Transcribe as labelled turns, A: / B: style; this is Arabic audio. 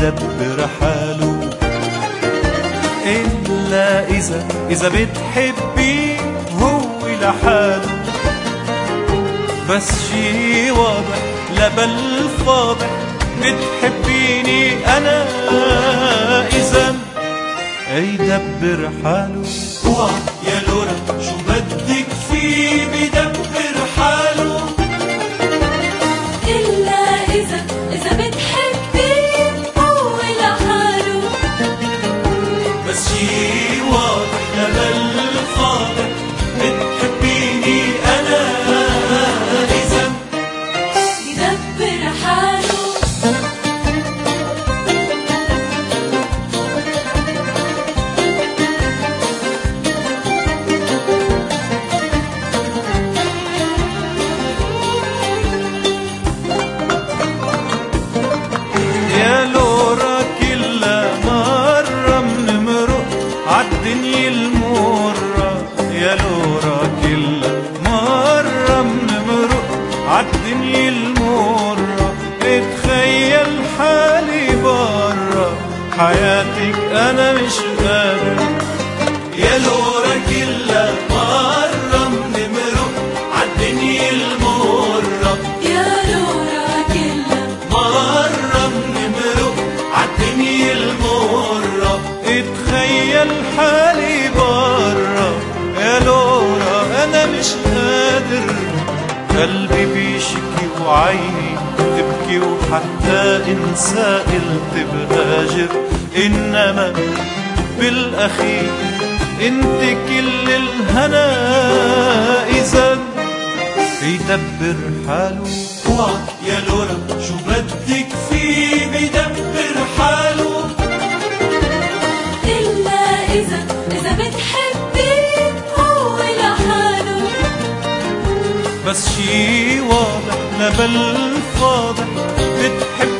A: يدبر حاله. إلا إذا بتحبيه هو لحاله، بس شي واضح لا بل فاضح بتحبيني أنا إذا يدبر حاله. يا لورا شو بدك فيه بدبر حاله.
B: إلا إذا بتحبيه هو لحاله،
A: بس شي واضح لا بل فاضح بتحبيني أنا إذا
B: يدبر حاله.
A: يا لورا كل مرة منمرق عالدنيا المرة، يا لورا كل مرة منمرق عالدنيا المرة، اتخيل حالي برا حياتك أنا مش قادر. يا لورا كل مرة منمرق عالدنيا المرة،
B: يا لورا كل
A: مرة منمرق عالدنيا المرة، اتخيل حالي برا. يا لورا أنا مش قادر، قلبي بيشكي وعيني تبكي، وحتى إن سائلت بهاجر، إنما بالأخير انت كل الهنا إذا يدبر حاله. يا لورا شو بدك فيه بدبر حاله.
B: إلا إذا بتحبيه هو لحاله،
A: بس شي واضح لا بل فاضح بتحب